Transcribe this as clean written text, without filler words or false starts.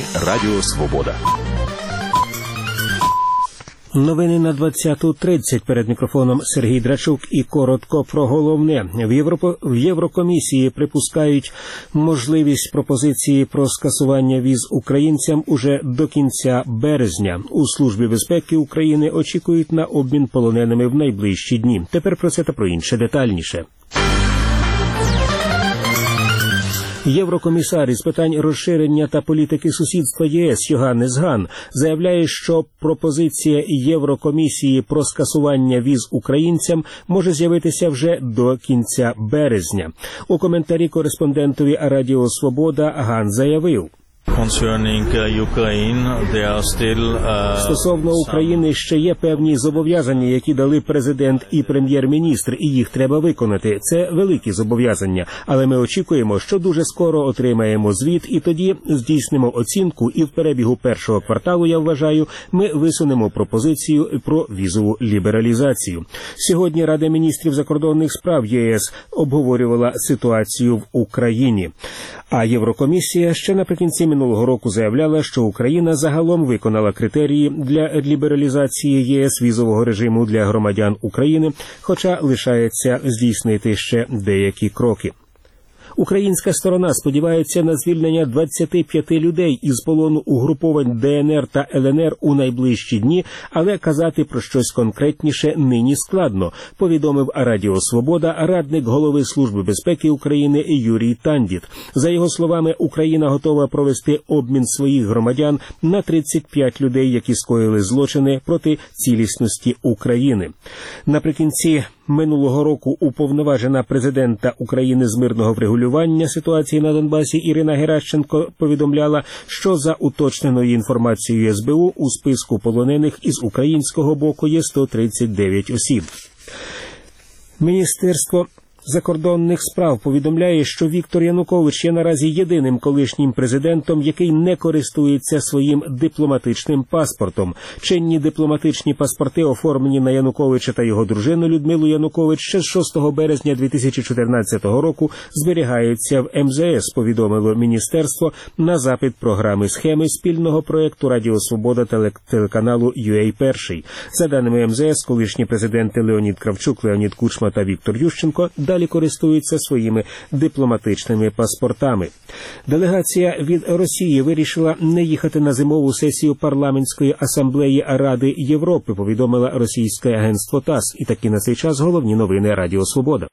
Новини Радіо Свобода. Новини на 20:30. Перед мікрофоном Сергій Драчук і коротко про головне. В Єврокомісії припускають можливість пропозиції про скасування віз українцям уже до кінця березня. У Службі безпеки України очікують на обмін полоненими в найближчі дні. Тепер про це та про інше детальніше. Єврокомісар із питань розширення та політики сусідства ЄС Йоханнес Хан заявляє, що пропозиція Єврокомісії про скасування віз українцям може з'явитися вже до кінця березня. У коментарі кореспондентові Радіо Свобода Хан заявив: стосовно України ще є певні зобов'язання, які дали президент і прем'єр-міністр, і їх треба виконати. Це великі зобов'язання, але ми очікуємо, що дуже скоро отримаємо звіт, і тоді здійснимо оцінку, і в перебігу першого кварталу, я вважаю, ми висунемо пропозицію про візову лібералізацію. Сьогодні Рада міністрів закордонних справ ЄС обговорювала ситуацію в Україні, а Єврокомісія ще наприкінці минулого року заявляла, що Україна загалом виконала критерії для лібералізації ЄС візового режиму для громадян України, хоча лишається здійснити ще деякі кроки. Українська сторона сподівається на звільнення 25 людей із полону угруповань ДНР та ЛНР у найближчі дні, але казати про щось конкретніше нині складно, повідомив Радіо Свобода радник голови Служби безпеки України Юрій Тандіт. За його словами, Україна готова провести обмін своїх громадян на 35 людей, які скоїли злочини проти цілісності України. Наприкінці минулого року уповноважена президента України з мирного врегулювання ситуації на Донбасі Ірина Геращенко повідомляла, що за уточненою інформацією СБУ у списку полонених із українського боку є 139 осіб. Міністерство закордонних справ повідомляє, що Віктор Янукович є наразі єдиним колишнім президентом, який не користується своїм дипломатичним паспортом. Чинні дипломатичні паспорти, оформлені на Януковича та його дружину Людмилу Янукович, ще з 6 березня 2014 року зберігаються в МЗС, повідомило міністерство на запит програми «Схеми» спільного проєкту Радіо Свобода та телеканалу UA1. За даними МЗС, колишні президенти Леонід Кравчук, Леонід Кучма та Віктор Ющенко далі користуються своїми дипломатичними паспортами. Делегація від Росії вирішила не їхати на зимову сесію парламентської асамблеї Ради Європи, повідомило російське агентство ТАСС. І такі на цей час головні новини Радіо Свобода.